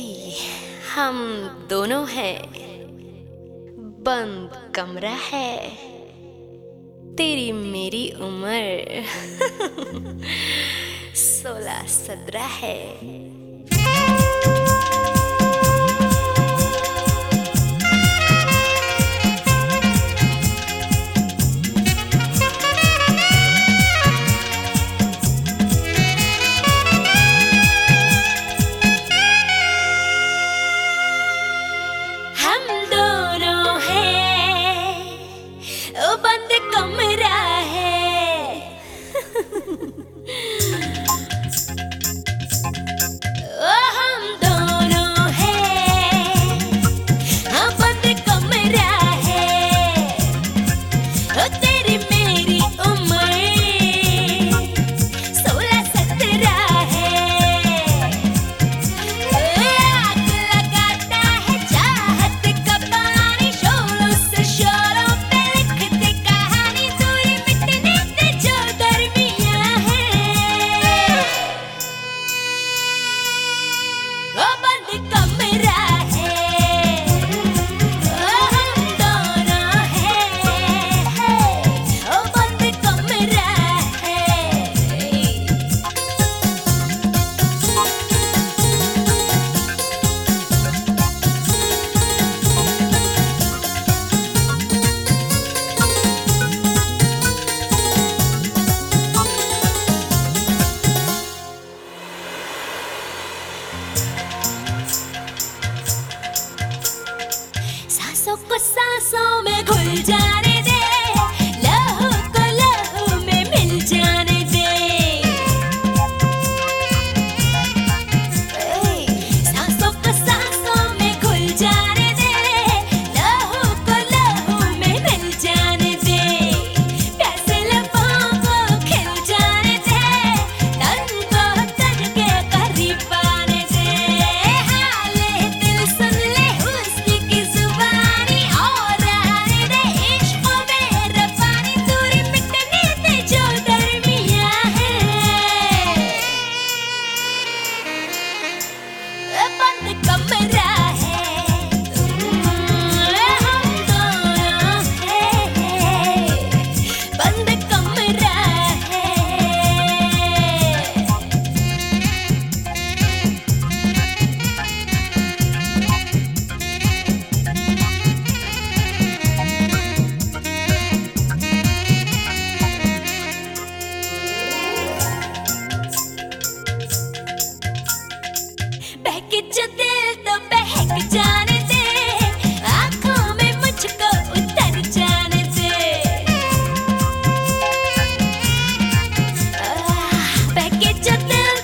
ए, हम दोनों हैं, बंद कमरा है, तेरी मेरी उम्र 16-17 है। सांसों को सांसों में घुल जाने दे, लहू को लहू में मिल जाने दे। सांसों को सांसों में घुल जाने दे, लहू को लहू में मिल जाने दे। प्यासे लबों को खिल जाने दे, तन को तन के करीब आने दे। हाले दिल सुन ले हुस्न की जुबानी, और आने दे इश्क मेरा पानी, दूरी मिटने दे जो दरमियां है। बंद कमरा है, हम दोनों हैं, बंद कमरा है। बहके जो दिल तो बहक जाने दे, आँखों में मुझको उतर जाने दे। बहके जो दिल